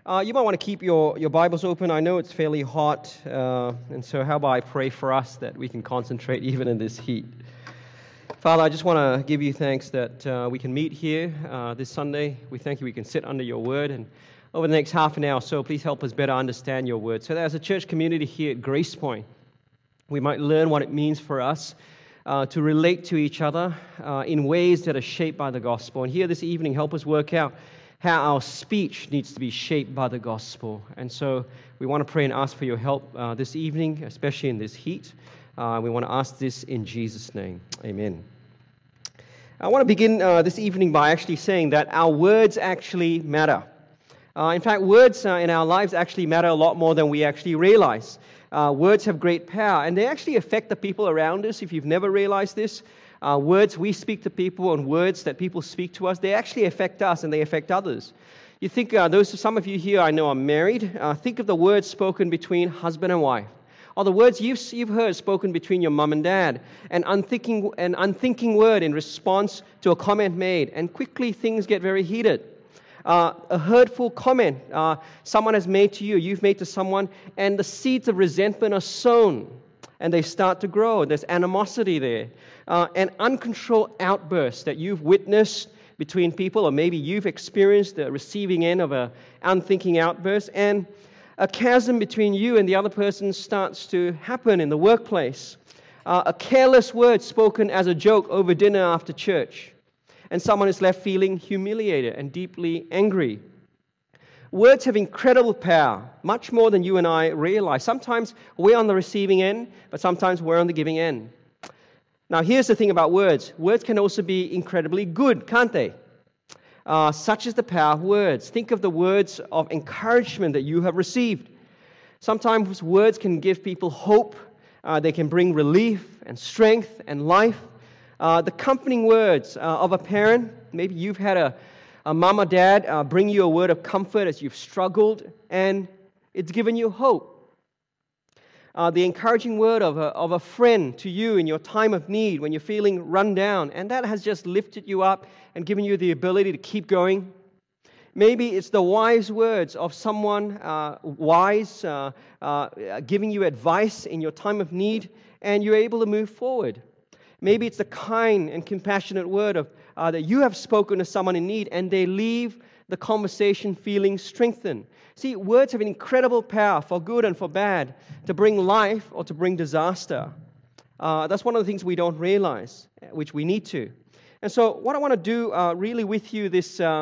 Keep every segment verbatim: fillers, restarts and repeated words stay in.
Uh, you might want to keep your, your Bibles open. I know it's fairly hot, uh, and so how about I pray for us that we can concentrate even in this heat. Father, I just want to give you thanks that uh, we can meet here uh, this Sunday. We thank you we can sit under your word, and over the next half an hour or so, please help us better understand your word, so that as a church community here at Grace Point, we might learn what it means for us uh, to relate to each other uh, in ways that are shaped by the gospel. And here this evening, help us work out how our speech needs to be shaped by the gospel. And so we want to pray and ask for your help uh, this evening, especially in this heat. Uh, we want to ask this in Jesus' name. Amen. I want to begin uh, this evening by actually saying that our words actually matter. Uh, in fact, words uh, in our lives actually matter a lot more than we actually realize. Uh, words have great power, and they actually affect the people around us. If you've never realized this, Uh, words we speak to people and words that people speak to us, they actually affect us and they affect others. You think, uh, those some of you here I know are married, uh, think of the words spoken between husband and wife, or the words you've, you've heard spoken between your mom and dad, an unthinking, an unthinking word in response to a comment made, and quickly things get very heated. Uh, a hurtful comment uh, someone has made to you, you've made to someone, and the seeds of resentment are sown, and they start to grow. There's animosity there. Uh, an uncontrolled outburst that you've witnessed between people, or maybe you've experienced the receiving end of an unthinking outburst, and a chasm between you and the other person starts to happen in the workplace. Uh, a careless word spoken as a joke over dinner after church, and someone is left feeling humiliated and deeply angry. Words have incredible power, much more than you and I realize. Sometimes we're on the receiving end, but sometimes we're on the giving end. Now, here's the thing about words. Words can also be incredibly good, can't they? Uh, such is the power of words. Think of the words of encouragement that you have received. Sometimes words can give people hope. Uh, they can bring relief and strength and life. Uh, the comforting words uh, of a parent, maybe you've had a, a mom or dad uh, bring you a word of comfort as you've struggled, and it's given you hope. Uh, the encouraging word of a, of a friend to you in your time of need when you're feeling run down, and that has just lifted you up and given you the ability to keep going. Maybe it's the wise words of someone uh, wise uh, uh, giving you advice in your time of need, and you're able to move forward. Maybe it's the kind and compassionate word of uh, that you have spoken to someone in need, and they leave the conversation feeling strengthened. See, words have an incredible power for good and for bad, to bring life or to bring disaster. Uh, that's one of the things we don't realize, which we need to. And so what I want to do uh, really with you this uh,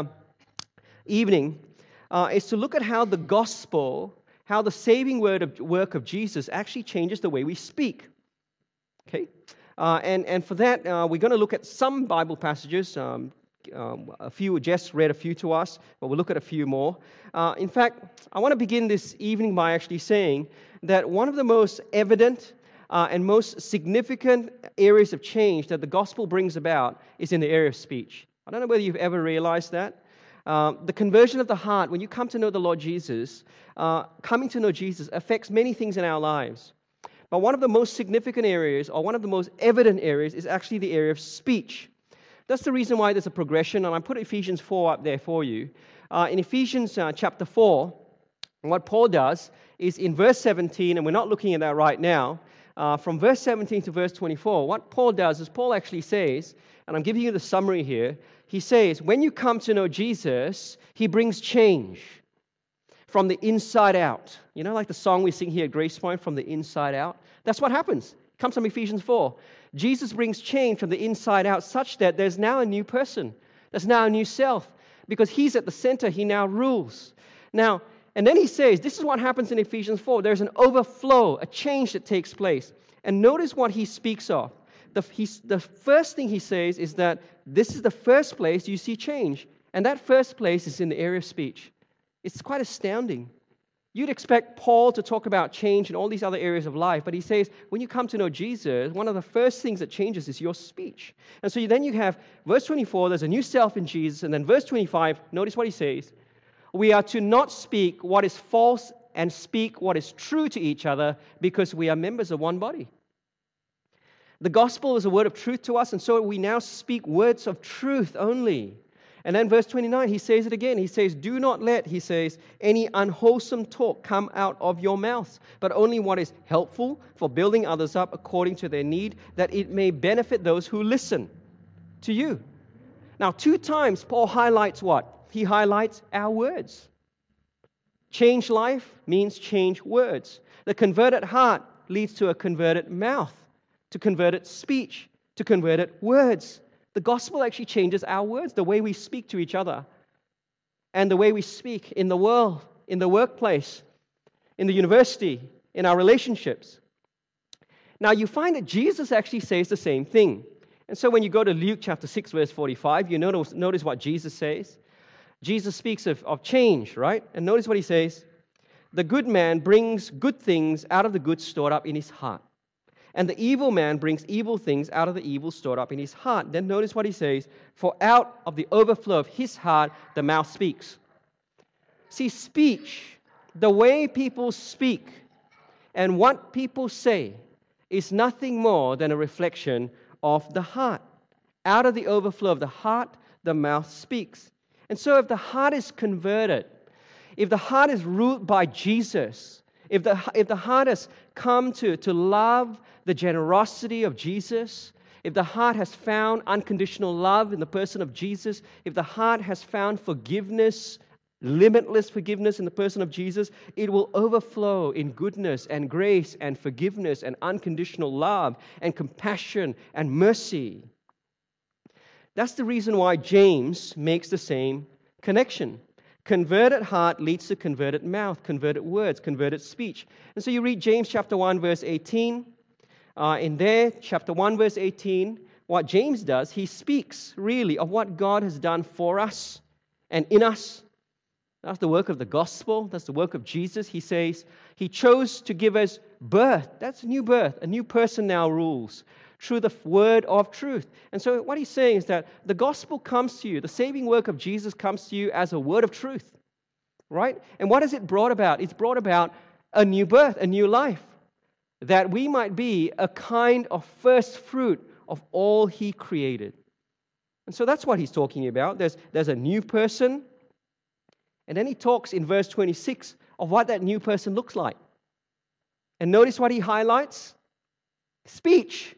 evening uh, is to look at how the gospel, how the saving word of, work of Jesus actually changes the way we speak. Okay? Uh, and, and for that, uh, we're going to look at some Bible passages. Um, Um, a few, Jess read a few to us, but we'll look at a few more. Uh, in fact, I want to begin this evening by actually saying that one of the most evident uh, and most significant areas of change that the gospel brings about is in the area of speech. I don't know whether you've ever realized that. Uh, the conversion of the heart, when you come to know the Lord Jesus, uh, coming to know Jesus affects many things in our lives. But one of the most significant areas, or one of the most evident areas, is actually the area of speech. That's the reason why there's a progression, and I put Ephesians four up there for you. Uh, in Ephesians uh, chapter four, what Paul does is in verse seventeen, and we're not looking at that right now, uh, from verse seventeen to verse twenty-four, what Paul does is Paul actually says, and I'm giving you the summary here, he says, when you come to know Jesus, he brings change from the inside out. You know, like the song we sing here at Grace Point, from the inside out? That's what happens. It comes from Ephesians four. Jesus brings change from the inside out such that there's now a new person. There's now a new self. Because he's at the center, he now rules. Now, and then he says, this is what happens in Ephesians four. There's an overflow, a change that takes place. And notice what he speaks of. The, he's, the first thing he says is that this is the first place you see change. And that first place is in the area of speech. It's quite astounding. You'd expect Paul to talk about change in all these other areas of life, but he says, when you come to know Jesus, one of the first things that changes is your speech. And so then you have verse twenty-four, there's a new self in Jesus, and then verse twenty-five, notice what he says, we are to not speak what is false and speak what is true to each other, because we are members of one body. The gospel is a word of truth to us, and so we now speak words of truth only. And then verse twenty-nine, he says it again. He says, do not let, he says, any unwholesome talk come out of your mouths, but only what is helpful for building others up according to their need, that it may benefit those who listen to you. Now, two times Paul highlights what? He highlights our words. Change life means change words. The converted heart leads to a converted mouth, to converted speech, to converted words. The gospel actually changes our words, the way we speak to each other, and the way we speak in the world, in the workplace, in the university, in our relationships. Now, you find that Jesus actually says the same thing. And so when you go to Luke chapter six, verse forty-five, you notice, notice what Jesus says. Jesus speaks of, of change, right? And notice what he says. The good man brings good things out of the good stored up in his heart. And the evil man brings evil things out of the evil stored up in his heart. Then notice what he says. For out of the overflow of his heart, the mouth speaks. See, speech, the way people speak and what people say is nothing more than a reflection of the heart. Out of the overflow of the heart, the mouth speaks. And so if the heart is converted, if the heart is ruled by Jesus, if the, if the heart has come to, to love the generosity of Jesus, if the heart has found unconditional love in the person of Jesus, if the heart has found forgiveness, limitless forgiveness in the person of Jesus, it will overflow in goodness and grace and forgiveness and unconditional love and compassion and mercy. That's the reason why James makes the same connection. Converted heart leads to converted mouth, converted words, converted speech. And so you read James chapter one, verse eighteen. Uh, in there, chapter one, verse eighteen, what James does, he speaks really of what God has done for us and in us. That's the work of the gospel. That's the work of Jesus. He says he chose to give us birth. That's a new birth. A new person now rules through the word of truth. And so what he's saying is that the gospel comes to you, the saving work of Jesus comes to you as a word of truth, right? And what has it brought about? It's brought about a new birth, a new life, that we might be a kind of first fruit of all he created. And so that's what he's talking about. There's, there's a new person, and then he talks in verse twenty-six of what that new person looks like. And notice what he highlights. Speech.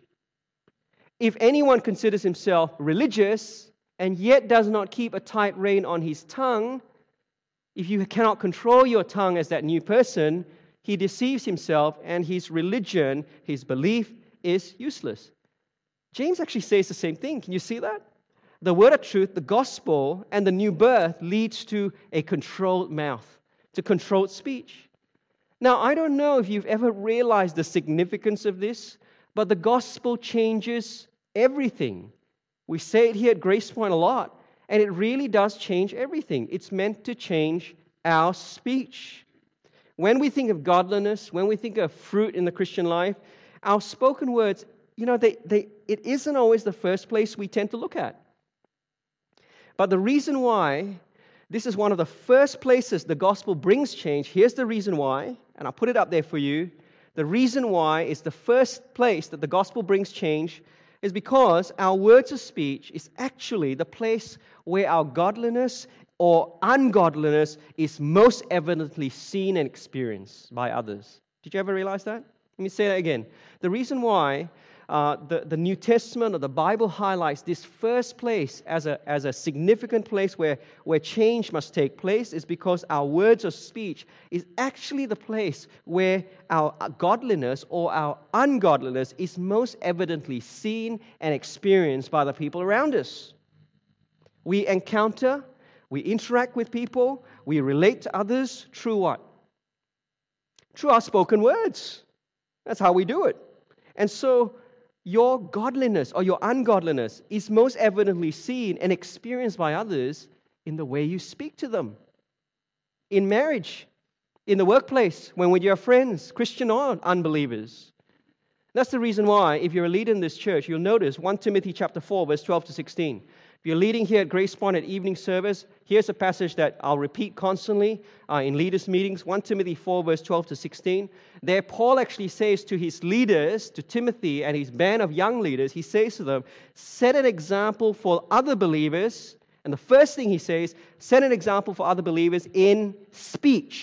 If anyone considers himself religious and yet does not keep a tight rein on his tongue, if you cannot control your tongue as that new person, he deceives himself and his religion, his belief, is useless. James actually says the same thing. Can you see that? The word of truth, the gospel, and the new birth leads to a controlled mouth, to controlled speech. Now, I don't know if you've ever realized the significance of this, but the gospel changes everything. We say it here at Grace Point a lot, and it really does change everything. It's meant to change our speech. When we think of godliness, when we think of fruit in the Christian life, our spoken words, you know, they, they, it isn't always the first place we tend to look at. But the reason why this is one of the first places the gospel brings change, here's the reason why, and I'll put it up there for you. The reason why it's the first place that the gospel brings change is because our words of speech is actually the place where our godliness or ungodliness is most evidently seen and experienced by others. Did you ever realize that? Let me say that again. The reason why uh, the, the New Testament or the Bible highlights this first place as a, as a significant place where, where change must take place is because our words of speech is actually the place where our godliness or our ungodliness is most evidently seen and experienced by the people around us. We encounter, we interact with people, we relate to others through what? Through our spoken words. That's how we do it. And so your godliness or your ungodliness is most evidently seen and experienced by others in the way you speak to them. In marriage, in the workplace, when with your friends, Christian or unbelievers. That's the reason why, if you're a leader in this church, you'll notice First Timothy chapter four, verse twelve to sixteen. If you're leading here at Grace Point at evening service, here's a passage that I'll repeat constantly uh, in leaders' meetings, First Timothy four, verse twelve to sixteen. There, Paul actually says to his leaders, to Timothy and his band of young leaders, he says to them, set an example for other believers. And the first thing he says, set an example for other believers in speech.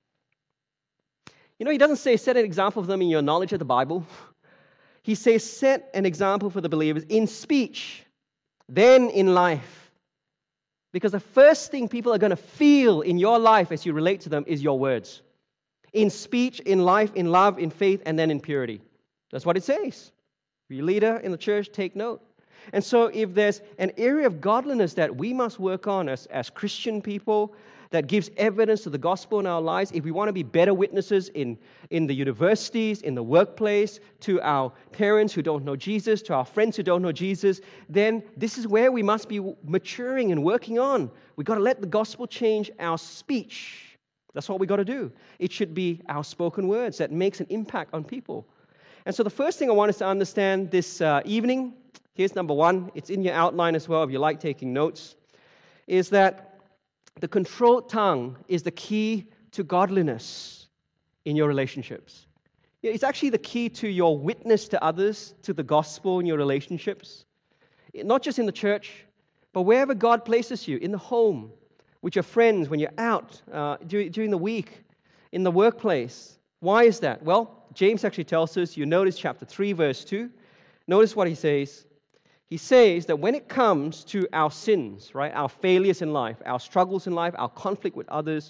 You know, he doesn't say set an example for them in your knowledge of the Bible. He says set an example for the believers in speech, then in life. Because the first thing people are going to feel in your life as you relate to them is your words. In speech, in life, in love, in faith, and then in purity. That's what it says. Your leader in the church, take note. And so if there's an area of godliness that we must work on as, as Christian people that gives evidence to the gospel in our lives, if we want to be better witnesses in, in the universities, in the workplace, to our parents who don't know Jesus, to our friends who don't know Jesus, then this is where we must be maturing and working on. We've got to let the gospel change our speech. That's what we've got to do. It should be our spoken words that makes an impact on people. And so the first thing I want us to understand this uh, evening, here's number one, it's in your outline as well if you like taking notes, is that the controlled tongue is the key to godliness in your relationships. It's actually the key to your witness to others, to the gospel in your relationships. Not just in the church, but wherever God places you, in the home, with your friends, when you're out uh, during the week, in the workplace. Why is that? Well, James actually tells us, you notice chapter three, verse two. Notice what he says. He says that when it comes to our sins, right, our failures in life, our struggles in life, our conflict with others,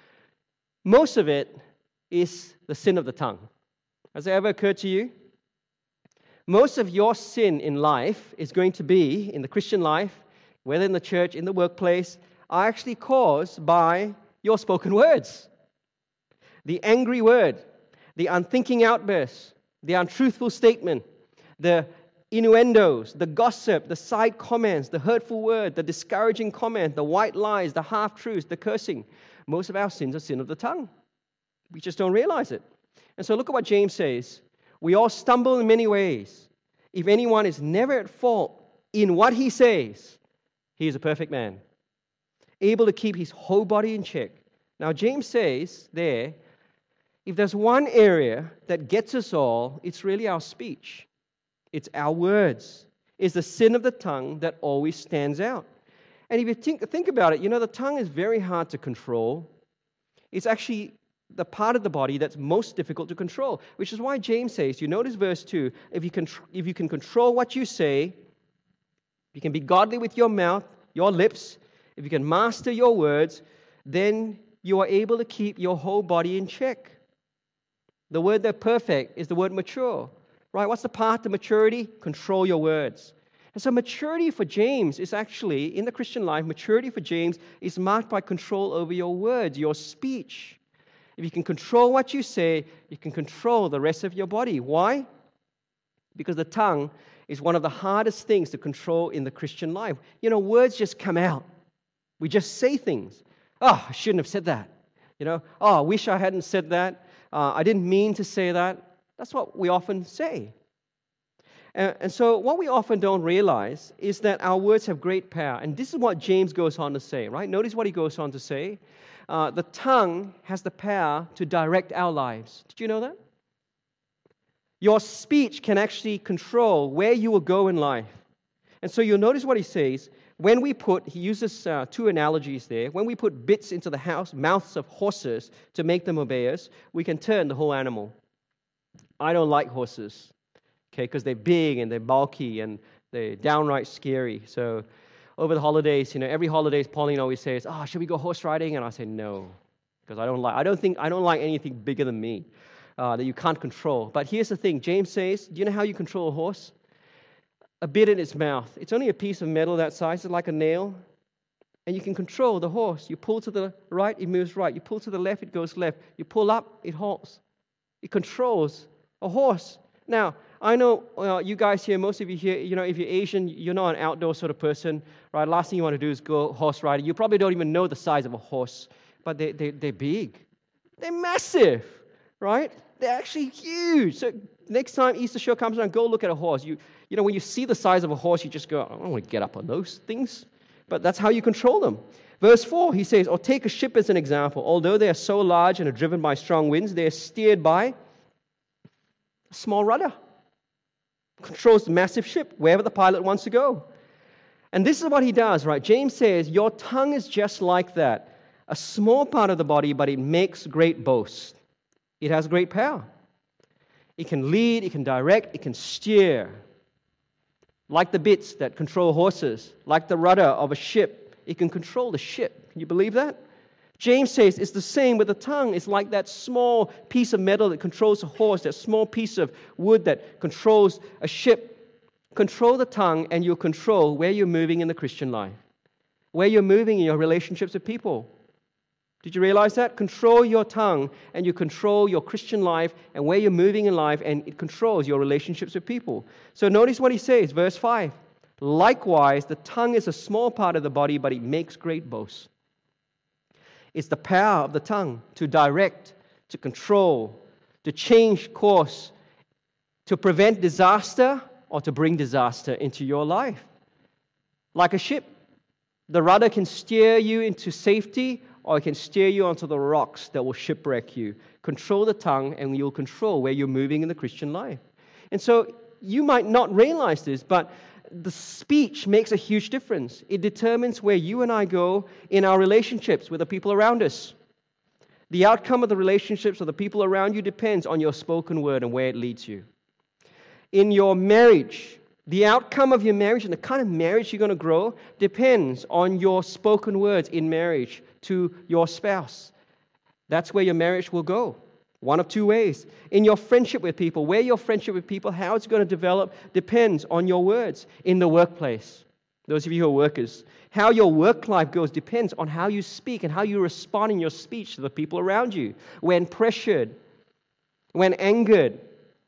most of it is the sin of the tongue. Has it ever occurred to you? Most of your sin in life is going to be, in the Christian life, whether in the church, in the workplace, are actually caused by your spoken words. The angry word, the unthinking outburst, the untruthful statement, the innuendos, the gossip, the side comments, the hurtful word, the discouraging comment, the white lies, the half-truths, the cursing. Most of our sins are sin of the tongue. We just don't realize it. And so look at what James says. We all stumble in many ways. If anyone is never at fault in what he says, he is a perfect man, able to keep his whole body in check. Now, James says there, if there's one area that gets us all, it's really our speech. It's our words. It's the sin of the tongue that always stands out. And if you think, think about it, you know, the tongue is very hard to control. It's actually the part of the body that's most difficult to control, which is why James says, you notice verse two, if you can, if you can control what you say, you can be godly with your mouth, your lips, if you can master your words, then you are able to keep your whole body in check. The word there, perfect, is the word mature. Right? What's the path to maturity? Control your words. And so maturity for James is actually, in the Christian life, maturity for James is marked by control over your words, your speech. If you can control what you say, you can control the rest of your body. Why? Because the tongue is one of the hardest things to control in the Christian life. You know, words just come out. We just say things. Oh, I shouldn't have said that. You know, oh, I wish I hadn't said that. Uh, I didn't mean to say that. That's what we often say. And, and so what we often don't realize is that our words have great power. And this is what James goes on to say, right? Notice what he goes on to say. Uh, the tongue has the power to direct our lives. Did you know that? Your speech can actually control where you will go in life. And so you'll notice what he says. When we put, he uses uh, two analogies there. When we put bits into the house, mouths of horses to make them obey us, we can turn the whole animal. I don't like horses, okay, because they're big and they're bulky and they're downright scary. So over the holidays, you know, every holidays, Pauline always says, "Oh, should we go horse riding?" And I say no, because I don't like. I don't think I don't like anything bigger than me uh, that you can't control. But here's the thing: James says, "Do you know how you control a horse? A bit in its mouth. It's only a piece of metal that size, it's like a nail, and you can control the horse. You pull to the right, it moves right. You pull to the left, it goes left. You pull up, it halts. It controls a horse." Now, I know uh, you guys here, most of you here, you know, if you're Asian, you're not an outdoor sort of person, right? Last thing you want to do is go horse riding. You probably don't even know the size of a horse, but they, they, they're big. They're massive, right? They're actually huge. So next time Easter show comes around, go look at a horse. You, you know, when you see the size of a horse, you just go, I don't want to get up on those things. But that's how you control them. Verse four, he says, or take a ship as an example. Although they are so large and are driven by strong winds, they are steered by small rudder. Controls the massive ship wherever the pilot wants to go. And this is what he does, right? James says, your tongue is just like that. A small part of the body, but it makes great boast. It has great power. It can lead, it can direct, it can steer. Like the bits that control horses, like the rudder of a ship, it can control the ship. Can you believe that? James says it's the same with the tongue. It's like that small piece of metal that controls a horse, that small piece of wood that controls a ship. Control the tongue and you'll control where you're moving in the Christian life, where you're moving in your relationships with people. Did you realize that? Control your tongue and you control your Christian life and where you're moving in life, and it controls your relationships with people. So notice what he says, verse five. Likewise, the tongue is a small part of the body, but it makes great boast. It's the power of the tongue to direct, to control, to change course, to prevent disaster or to bring disaster into your life. Like a ship, the rudder can steer you into safety or it can steer you onto the rocks that will shipwreck you. Control the tongue and you'll control where you're moving in the Christian life. And so you might not realize this, but the speech makes a huge difference. It determines where you and I go in our relationships with the people around us. The outcome of the relationships of the people around you depends on your spoken word and where it leads you. In your marriage, the outcome of your marriage and the kind of marriage you're going to grow depends on your spoken words in marriage to your spouse. That's where your marriage will go. One of two ways. In your friendship with people, where your friendship with people, how it's going to develop depends on your words. In the workplace, those of you who are workers, how your work life goes depends on how you speak and how you respond in your speech to the people around you. When pressured, when angered,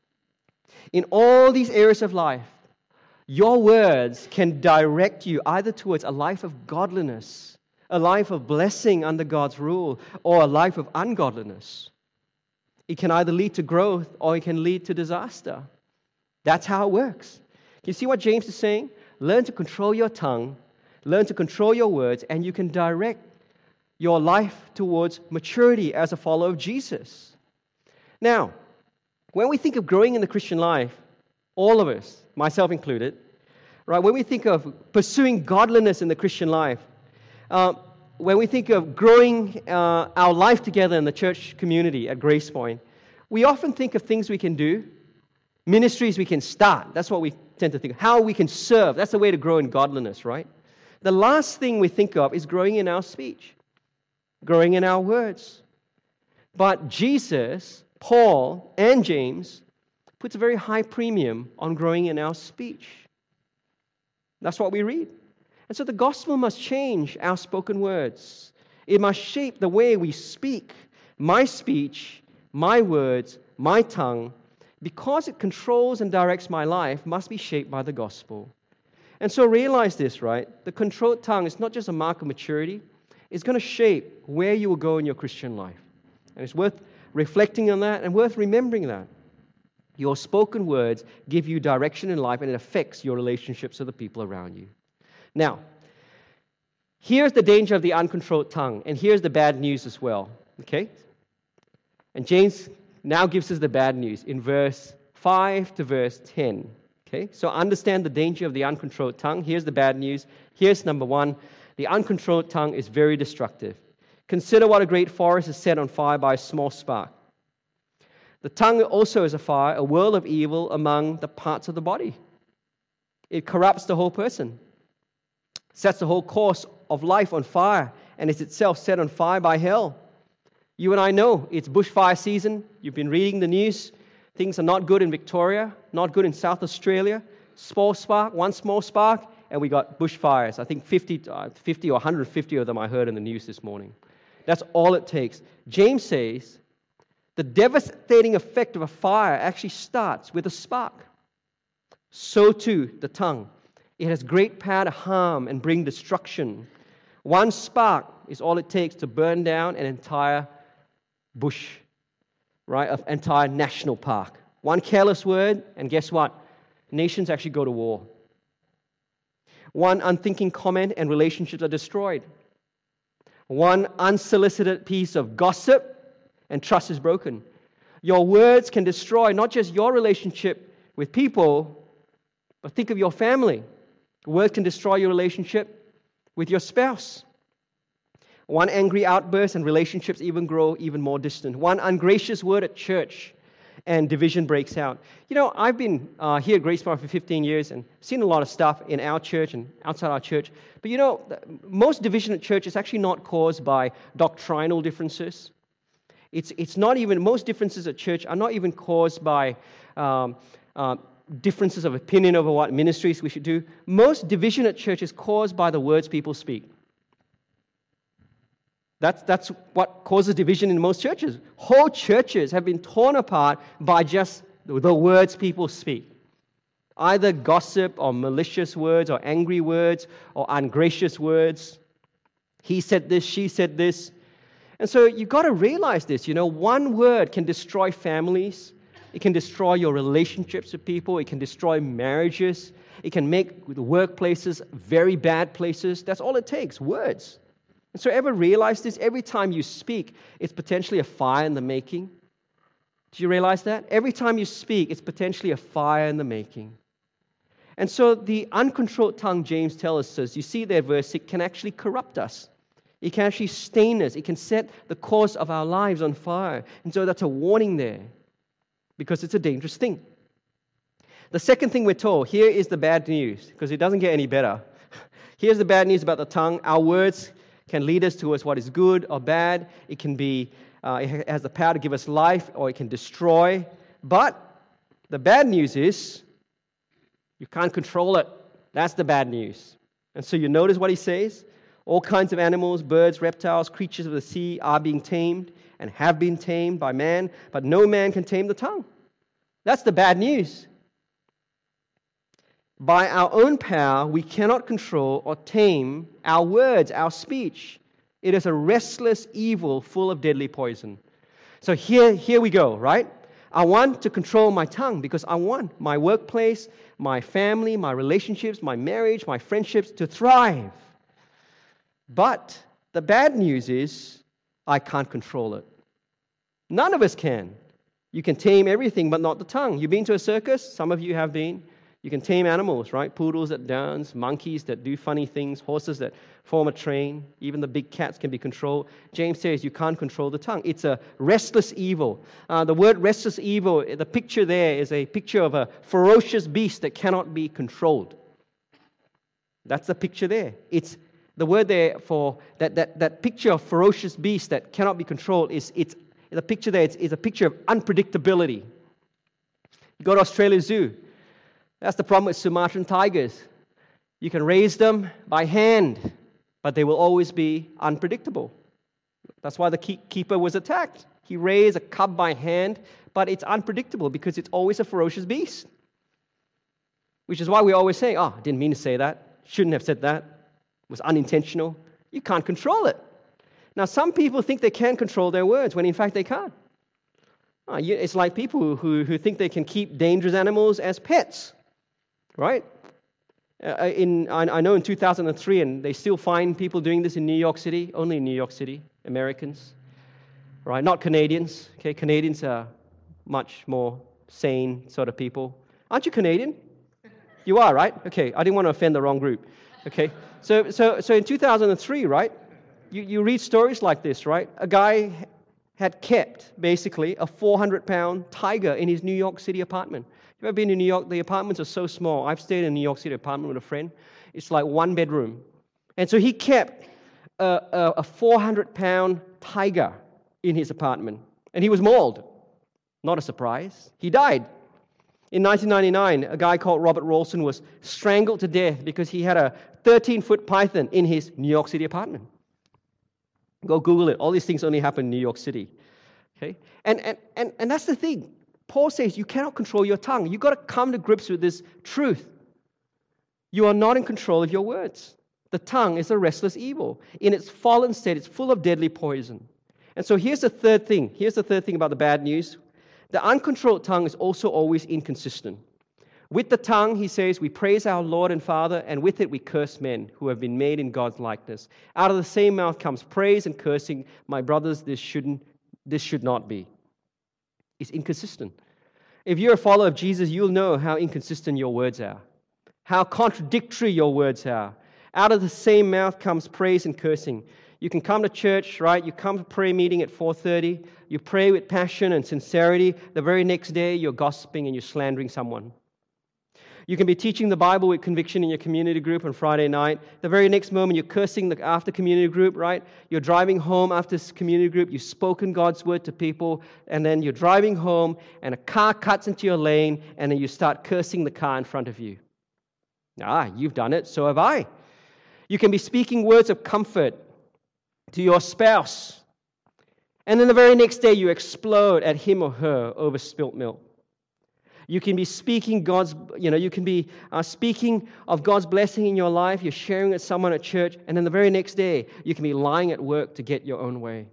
in all these areas of life, your words can direct you either towards a life of godliness, a life of blessing under God's rule, or a life of ungodliness. It can either lead to growth or it can lead to disaster. That's how it works. Can you see what James is saying? Learn to control your tongue, learn to control your words, and you can direct your life towards maturity as a follower of Jesus. Now, when we think of growing in the Christian life, all of us, myself included, right? When we think of pursuing godliness in the Christian life, uh, when we think of growing uh, our life together in the church community at Grace Point, we often think of things we can do, ministries we can start. That's what we tend to think of. How we can serve. That's the way to grow in godliness, right? The last thing we think of is growing in our speech, growing in our words. But Jesus, Paul, and James puts a very high premium on growing in our speech. That's what we read. And so the gospel must change our spoken words. It must shape the way we speak. My speech, my words, my tongue, because it controls and directs my life, must be shaped by the gospel. And so realize this, right? The controlled tongue is not just a mark of maturity. It's going to shape where you will go in your Christian life. And it's worth reflecting on that and worth remembering that. Your spoken words give you direction in life, and it affects your relationships with the people around you. Now, here's the danger of the uncontrolled tongue, and here's the bad news as well. Okay? And James now gives us the bad news in verse five to verse ten. Okay? So understand the danger of the uncontrolled tongue. Here's the bad news. Here's number one. The uncontrolled tongue is very destructive. Consider what a great forest is set on fire by a small spark. The tongue also is a fire, a world of evil among the parts of the body. It corrupts the whole person, sets the whole course of life on fire, and is itself set on fire by hell. You and I know it's bushfire season. You've been reading the news. Things are not good in Victoria, not good in South Australia. Small spark, one small spark, and we got bushfires. I think fifty, uh, fifty or one hundred fifty of them I heard in the news this morning. That's all it takes. James says the devastating effect of a fire actually starts with a spark. So too, the tongue. It has great power to harm and bring destruction. One spark is all it takes to burn down an entire bush, right? An entire national park. One careless word, and guess what? Nations actually go to war. One unthinking comment and relationships are destroyed. One unsolicited piece of gossip and trust is broken. Your words can destroy not just your relationship with people, but think of your family. Words can destroy your relationship with your spouse. One angry outburst and relationships even grow even more distant. One ungracious word at church and division breaks out. You know, I've been uh, here at Grace Park for fifteen years and seen a lot of stuff in our church and outside our church. But you know, most division at church is actually not caused by doctrinal differences. It's it's not even, most differences at church are not even caused by um, uh, differences of opinion over what ministries we should do. Most division at church is caused by the words people speak. That's, that's what causes division in most churches. Whole churches have been torn apart by just the words people speak. Either gossip or malicious words or angry words or ungracious words. He said this, she said this. And so you've got to realize this. You know, one word can destroy families. It can destroy your relationships with people. It can destroy marriages. It can make the workplaces very bad places. That's all it takes, words. And so ever realize this? Every time you speak, it's potentially a fire in the making. Do you realize that? Every time you speak, it's potentially a fire in the making. And so the uncontrolled tongue, James tells us, says, you see that verse, it can actually corrupt us. It can actually stain us. It can set the course of our lives on fire. And so that's a warning there, because it's a dangerous thing. The second thing we're told, here is the bad news, because it doesn't get any better. Here's the bad news about the tongue. Our words can lead us towards what is good or bad. It can be, uh, it has the power to give us life, or it can destroy. But the bad news is, you can't control it. That's the bad news. And so you notice what he says? All kinds of animals, birds, reptiles, creatures of the sea are being tamed and have been tamed by man, but no man can tame the tongue. That's the bad news. By our own power, we cannot control or tame our words, our speech. It is a restless evil full of deadly poison. So here, here we go, right? I want to control my tongue because I want my workplace, my family, my relationships, my marriage, my friendships to thrive. But the bad news is I can't control it. None of us can. You can tame everything, but not the tongue. You've been to a circus? Some of you have been. You can tame animals, right? Poodles that dance, monkeys that do funny things, horses that form a train. Even the big cats can be controlled. James says you can't control the tongue. It's a restless evil. Uh, the word restless evil, the picture there is a picture of a ferocious beast that cannot be controlled. That's the picture there. It's the word there for that, that, that picture of ferocious beast that cannot be controlled is it's the picture there. It's, it's a picture of unpredictability. You go to Australia Zoo. That's the problem with Sumatran tigers. You can raise them by hand, but they will always be unpredictable. That's why the keeper was attacked. He raised a cub by hand, but it's unpredictable because it's always a ferocious beast. Which is why we always say, oh, I didn't mean to say that. Shouldn't have said that. It was unintentional. You can't control it. Now, some people think they can control their words when in fact they can't. Oh, it's like people who, who think they can keep dangerous animals as pets. Right? Uh, in I, I know in two thousand three, and they still find people doing this in New York City, only in New York City, Americans. Right? Not Canadians. Okay, Canadians are much more sane sort of people. Aren't you Canadian? You are, right? Okay, I didn't want to offend the wrong group. Okay, so so so in two thousand three, right? You you read stories like this, right? A guy had kept basically a four hundred pound tiger in his New York City apartment. If you've ever been in New York, the apartments are so small. I've stayed in a New York City apartment with a friend. It's like one bedroom. And so he kept a, a, a four hundred pound tiger in his apartment. And he was mauled. Not a surprise. He died. In nineteen ninety-nine, a guy called Robert Rawson was strangled to death because he had a thirteen foot python in his New York City apartment. Go Google it. All these things only happen in New York City. Okay? And, and, and, and that's the thing. Paul says you cannot control your tongue. You've got to come to grips with this truth. You are not in control of your words. The tongue is a restless evil. In its fallen state, it's full of deadly poison. And so here's the third thing. Here's the third thing about the bad news. The uncontrolled tongue is also always inconsistent. With the tongue, he says, we praise our Lord and Father, and with it we curse men who have been made in God's likeness. Out of the same mouth comes praise and cursing. My brothers, this shouldn't, this should not be. It's inconsistent. If you're a follower of Jesus, you'll know how inconsistent your words are, How contradictory your words are. Out of the same mouth comes praise and cursing. You can come to church, right? You come to prayer meeting at four thirty. You pray with passion and sincerity. The very next day, you're gossiping and you're slandering someone. You can be teaching the Bible with conviction in your community group on Friday night. The very next moment, you're cursing the after community group, right? You're driving home after this community group. You've spoken God's word to people. And then you're driving home and a car cuts into your lane and then you start cursing the car in front of you. Ah, you've done it. So have I. You can be speaking words of comfort to your spouse. And then the very next day, you explode at him or her over spilt milk. You can be speaking God's, you know, you can be uh, speaking of God's blessing in your life. You're sharing with someone at church, and then the very next day, you can be lying at work to get your own way.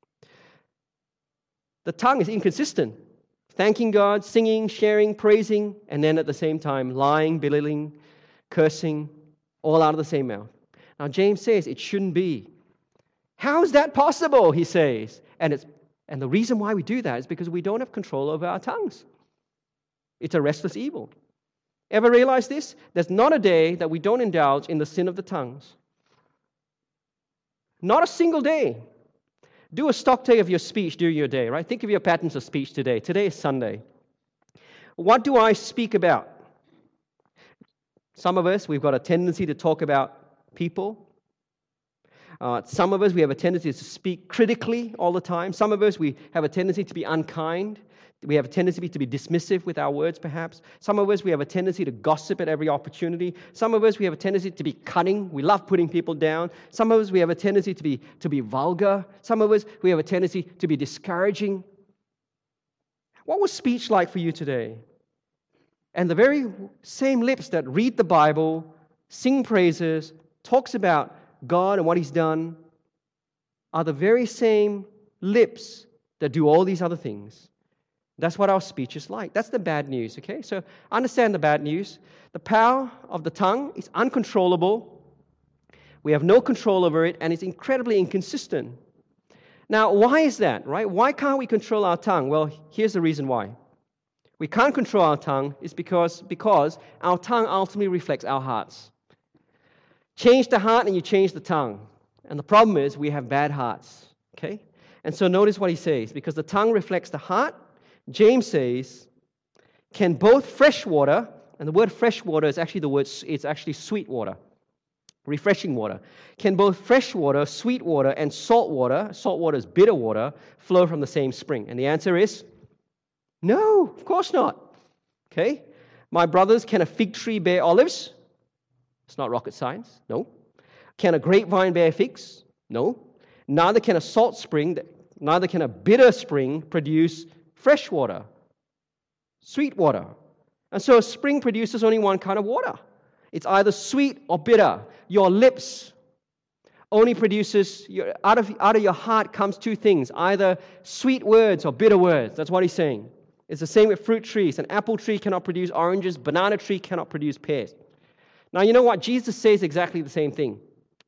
The tongue is inconsistent. Thanking God, singing, sharing, praising, and then at the same time, lying, belittling, cursing, all out of the same mouth. Now, James says it shouldn't be. How is that possible, he says. And it's and the reason why we do that is because we don't have control over our tongues. It's a restless evil. Ever realize this? There's not a day that we don't indulge in the sin of the tongues. Not a single day. Do a stock take of your speech during your day, right? Think of your patterns of speech today. Today is Sunday. What do I speak about? Some of us, we've got a tendency to talk about people. Uh, some of us, we have a tendency to speak critically all the time. Some of us, we have a tendency to be unkind. We have a tendency to be dismissive with our words, perhaps. Some of us, we have a tendency to gossip at every opportunity. Some of us, we have a tendency to be cutting. We love putting people down. Some of us, we have a tendency to be, to be vulgar. Some of us, we have a tendency to be discouraging. What was speech like for you today? And the very same lips that read the Bible, sing praises, talks about God and what He's done, are the very same lips that do all these other things. That's what our speech is like. That's the bad news, okay? So understand the bad news. The power of the tongue is uncontrollable. We have no control over it, and it's incredibly inconsistent. Now, why is that, right? Why can't we control our tongue? Well, here's the reason why. We can't control our tongue is because, because our tongue ultimately reflects our hearts. Change the heart and you change the tongue. And the problem is we have bad hearts, okay? And so notice what he says. Because the tongue reflects the heart, James says, can both fresh water, and the word fresh water is actually the word, it's actually sweet water, refreshing water. Can both fresh water, sweet water, and salt water, salt water is bitter water, flow from the same spring? And the answer is, no, of course not. Okay? My brothers, can a fig tree bear olives? It's not rocket science. No. Can a grapevine bear figs? No. Neither can a salt spring, neither can a bitter spring produce fresh water, sweet water. And so a spring produces only one kind of water. It's either sweet or bitter. Your lips only produces, your, out of, out of your heart comes two things, either sweet words or bitter words. That's what he's saying. It's the same with fruit trees. An apple tree cannot produce oranges. Banana tree cannot produce pears. Now, you know what? Jesus says exactly the same thing.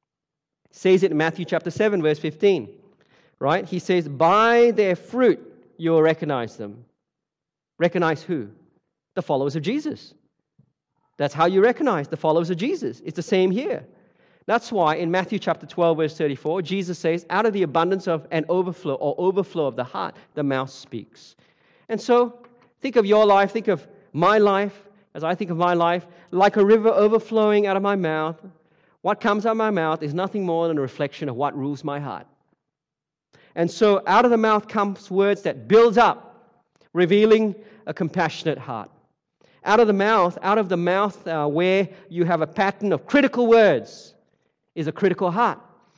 He says it in Matthew chapter seven, verse fifteen. Right? He says, by their fruit you will recognize them. Recognize who? The followers of Jesus. That's how you recognize the followers of Jesus. It's the same here. That's why in Matthew chapter twelve, verse thirty-four, Jesus says, out of the abundance of an overflow or overflow of the heart, the mouth speaks. And so, think of your life, think of my life, as I think of my life, like a river overflowing out of my mouth. What comes out of my mouth is nothing more than a reflection of what rules my heart. And so, out of the mouth comes words that build up, revealing a compassionate heart. Out of the mouth, out of the mouth uh, where you have a pattern of critical words is a critical heart.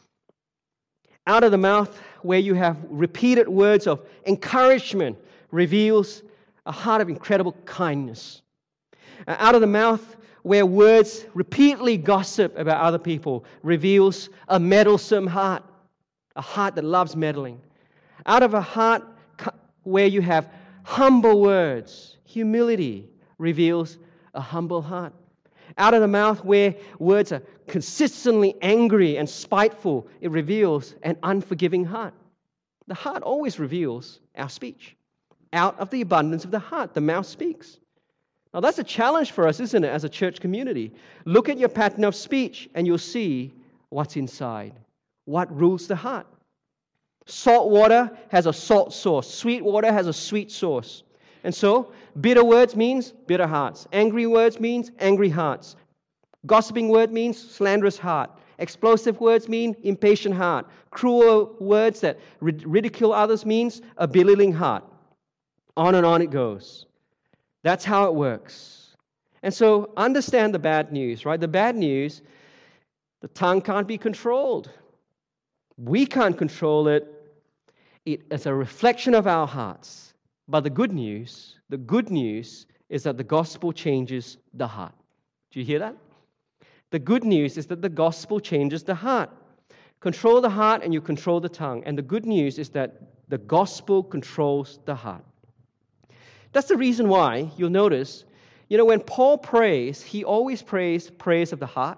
Out of the mouth where you have repeated words of encouragement reveals a heart of incredible kindness. Uh, out of the mouth where words repeatedly gossip about other people reveals a meddlesome heart, a heart that loves meddling. Out of a heart where you have humble words, humility reveals a humble heart. Out of the mouth where words are consistently angry and spiteful, it reveals an unforgiving heart. The heart always reveals our speech. Out of the abundance of the heart, the mouth speaks. Now that's a challenge for us, isn't it, as a church community? Look at your pattern of speech and you'll see what's inside. What rules the heart? Salt water has a salt source. Sweet water has a sweet source. And so, bitter words means bitter hearts. Angry words means angry hearts. Gossiping word means slanderous heart. Explosive words mean impatient heart. Cruel words that ridicule others means a belittling heart. On and on it goes. That's how it works. And so understand the bad news, right? The bad news, the tongue can't be controlled. We can't control it. It is a reflection of our hearts. But the good news, the good news is that the gospel changes the heart. Do you hear that? The good news is that the gospel changes the heart. Control the heart and you control the tongue. And the good news is that the gospel controls the heart. That's the reason why you'll notice, you know, when Paul prays, he always prays prayers of the heart.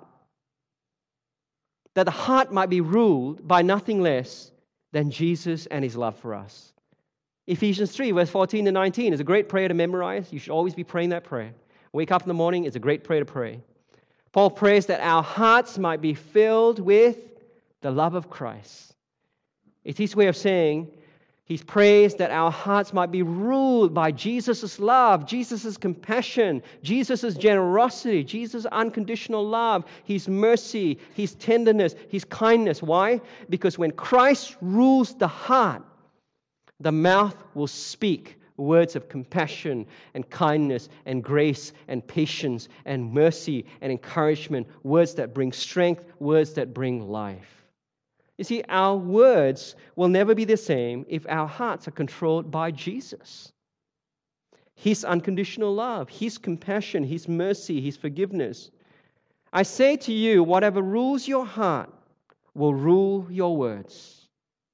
That the heart might be ruled by nothing less than Jesus and His love for us. Ephesians three, verse fourteen to nineteen is a great prayer to memorize. You should always be praying that prayer. Wake up in the morning, it's a great prayer to pray. Paul prays that our hearts might be filled with the love of Christ. It's his way of saying, he prays that our hearts might be ruled by Jesus' love, Jesus' compassion, Jesus' generosity, Jesus' unconditional love, His mercy, His tenderness, His kindness. Why? Because when Christ rules the heart, the mouth will speak words of compassion and kindness and grace and patience and mercy and encouragement, words that bring strength, words that bring life. You see, our words will never be the same if our hearts are controlled by Jesus. His unconditional love, His compassion, His mercy, His forgiveness. I say to you, whatever rules your heart will rule your words.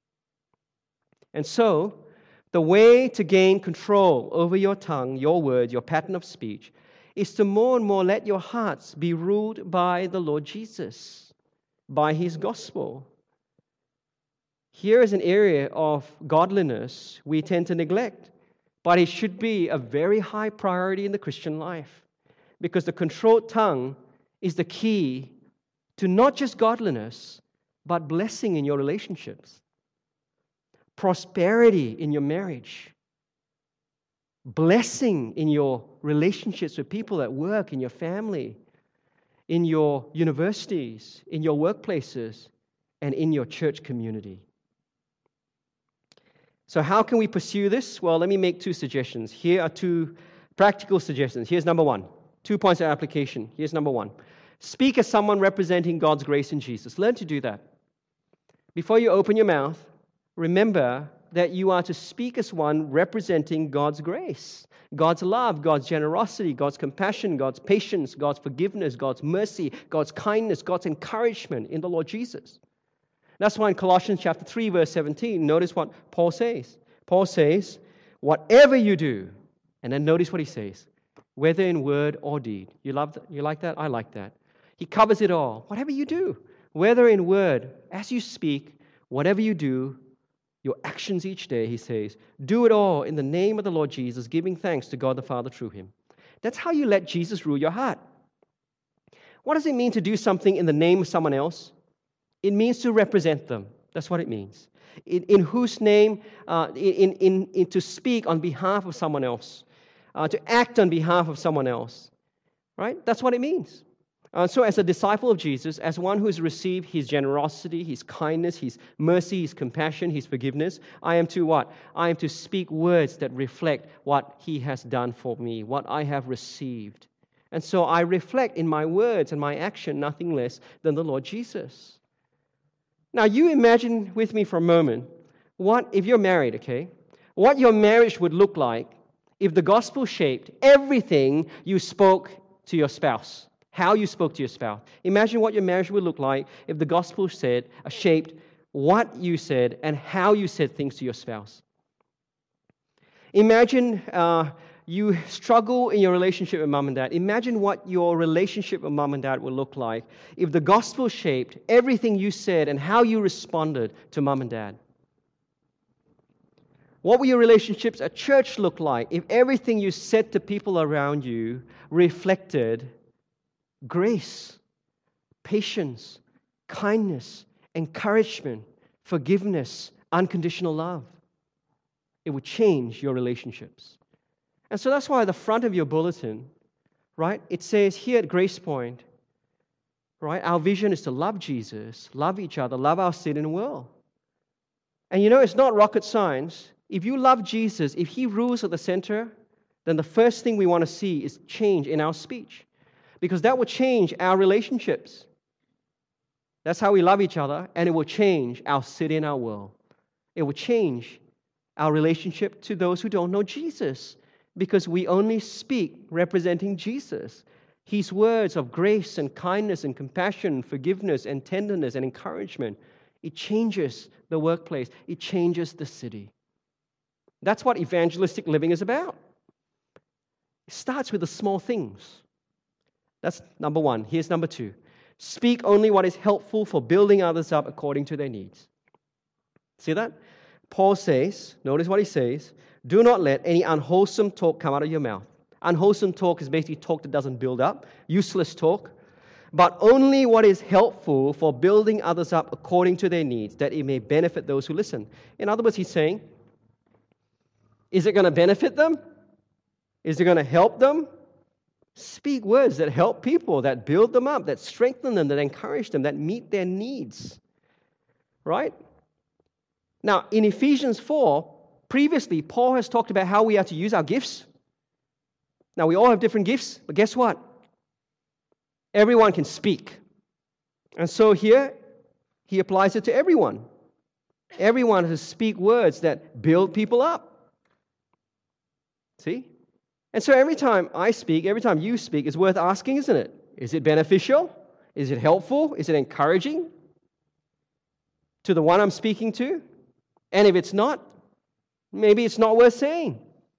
And so, the way to gain control over your tongue, your words, your pattern of speech, is to more and more let your hearts be ruled by the Lord Jesus, by His gospel. Here is an area of godliness we tend to neglect, but it should be a very high priority in the Christian life, because the controlled tongue is the key to not just godliness, but blessing in your relationships, prosperity in your marriage, blessing in your relationships with people at work, in your family, in your universities, in your workplaces, and in your church community. So how can we pursue this? Well, let me make two suggestions. Here are two practical suggestions. Here's number one. Two points of application. Here's number one. Speak as someone representing God's grace in Jesus. Learn to do that. Before you open your mouth, remember that you are to speak as one representing God's grace, God's love, God's generosity, God's compassion, God's patience, God's forgiveness, God's mercy, God's kindness, God's encouragement in the Lord Jesus. That's why in Colossians chapter three, verse seventeen, notice what Paul says. Paul says, whatever you do, and then notice what he says, whether in word or deed. You love that? You like that? I like that. He covers it all. Whatever you do, whether in word, as you speak, whatever you do, your actions each day, he says, do it all in the name of the Lord Jesus, giving thanks to God the Father through Him. That's how you let Jesus rule your heart. What does it mean to do something in the name of someone else? It means to represent them. That's what it means. In, in whose name, uh, in, in, in to speak on behalf of someone else, uh, to act on behalf of someone else. Right? That's what it means. Uh, so as a disciple of Jesus, as one who has received His generosity, His kindness, His mercy, His compassion, His forgiveness, I am to what? I am to speak words that reflect what He has done for me, what I have received. And so I reflect in my words and my action nothing less than the Lord Jesus. Now you imagine with me for a moment, what if you're married, okay? What your marriage would look like if the gospel shaped everything you spoke to your spouse. How you spoke to your spouse. Imagine what your marriage would look like if the gospel said, uh, shaped what you said and how you said things to your spouse. Imagine uh, you struggle in your relationship with mom and dad. Imagine what your relationship with mom and dad would look like if the gospel shaped everything you said and how you responded to mom and dad. What will your relationships at church look like if everything you said to people around you reflected grace, patience, kindness, encouragement, forgiveness, unconditional love? It would change your relationships. And so that's why at the front of your bulletin, right, it says here at Grace Point, right, our vision is to love Jesus, love each other, love our city and world. And you know, it's not rocket science. If you love Jesus, if He rules at the center, then the first thing we want to see is change in our speech, because that will change our relationships. That's how we love each other, and it will change our city and our world. It will change our relationship to those who don't know Jesus, because we only speak representing Jesus. His words of grace and kindness and compassion, forgiveness and tenderness and encouragement. It changes the workplace. It changes the city. That's what evangelistic living is about. It starts with the small things. That's number one. Here's number two. Speak only what is helpful for building others up according to their needs. See that? Paul says, notice what he says, do not let any unwholesome talk come out of your mouth. Unwholesome talk is basically talk that doesn't build up, useless talk, but only what is helpful for building others up according to their needs, that it may benefit those who listen. In other words, he's saying, is it going to benefit them? Is it going to help them? Speak words that help people, that build them up, that strengthen them, that encourage them, that meet their needs. Right? Now, in Ephesians four, previously, Paul has talked about how we are to use our gifts. Now, we all have different gifts, but guess what? Everyone can speak. And so here, he applies it to everyone. Everyone has to speak words that build people up. See? And so every time I speak, every time you speak, it's worth asking, isn't it? Is it beneficial? Is it helpful? Is it encouraging to the one I'm speaking to? And if it's not, maybe it's not worth saying.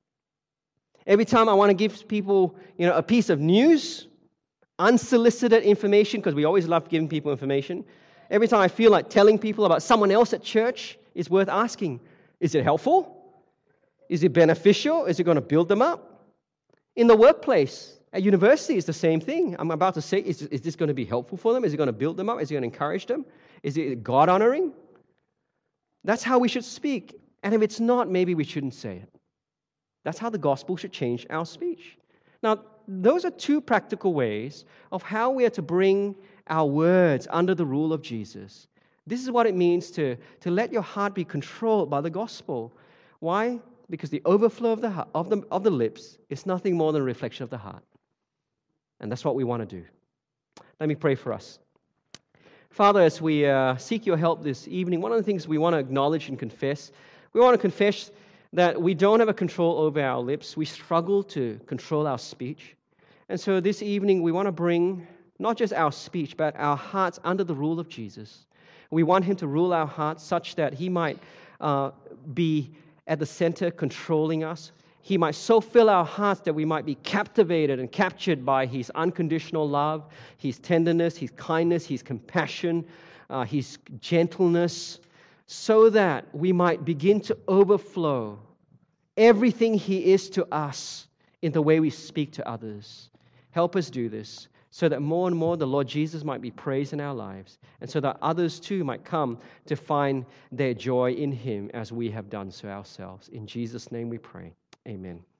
Every time I want to give people, you know, a piece of news, unsolicited information, because we always love giving people information. Every time I feel like telling people about someone else at church, it's worth asking, is it helpful? Is it beneficial? Is it going to build them up? In the workplace, at university, it's the same thing. I'm about to say, is, is this going to be helpful for them? Is it going to build them up? Is it going to encourage them? Is it God-honoring? That's how we should speak. And if it's not, maybe we shouldn't say it. That's how the gospel should change our speech. Now, those are two practical ways of how we are to bring our words under the rule of Jesus. This is what it means to, to let your heart be controlled by the gospel. Why? Because the overflow of the, of the, of the lips is nothing more than a reflection of the heart. And that's what we want to do. Let me pray for us. Father, as we uh, seek your help this evening, one of the things we want to acknowledge and confess, we want to confess that we don't have a control over our lips. We struggle to control our speech. And so this evening, we want to bring not just our speech, but our hearts under the rule of Jesus. We want Him to rule our hearts such that He might uh, be at the center controlling us. He might so fill our hearts that we might be captivated and captured by His unconditional love, His tenderness, His kindness, His compassion, uh, His gentleness, so that we might begin to overflow everything He is to us in the way we speak to others. Help us do this so that more and more the Lord Jesus might be praised in our lives, and so that others too might come to find their joy in Him as we have done so ourselves. In Jesus' name we pray. Amen.